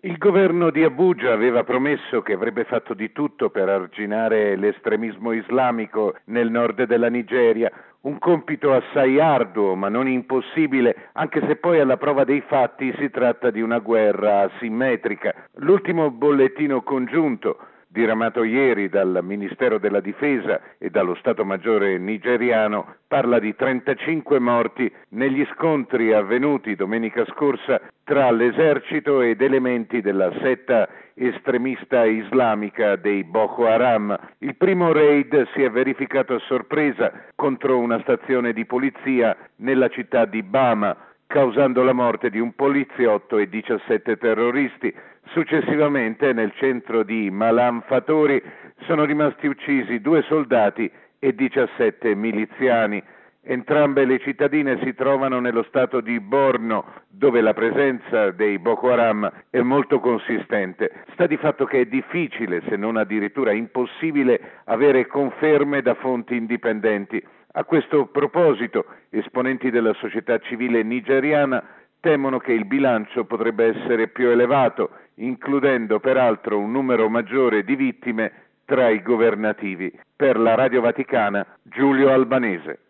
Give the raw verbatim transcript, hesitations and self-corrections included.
Il governo di Abuja aveva promesso che avrebbe fatto di tutto per arginare l'estremismo islamico nel nord della Nigeria, un compito assai arduo ma non impossibile, anche se poi alla prova dei fatti si tratta di una guerra asimmetrica. L'ultimo bollettino congiunto diramato ieri dal Ministero della Difesa e dallo Stato Maggiore nigeriano, parla di trentacinque morti negli scontri avvenuti domenica scorsa tra l'esercito ed elementi della setta estremista islamica dei Boko Haram. Il primo raid si è verificato a sorpresa contro una stazione di polizia nella città di Bama, causando la morte di un poliziotto e diciassette terroristi. Successivamente, nel centro di Malam Fatori, sono rimasti uccisi due soldati e diciassette miliziani. Entrambe le cittadine si trovano nello stato di Borno, dove la presenza dei Boko Haram è molto consistente. Sta di fatto che è difficile, se non addirittura impossibile, avere conferme da fonti indipendenti. A questo proposito, esponenti della società civile nigeriana temono che il bilancio potrebbe essere più elevato, includendo peraltro un numero maggiore di vittime tra i governativi. Per la Radio Vaticana, Giulio Albanese.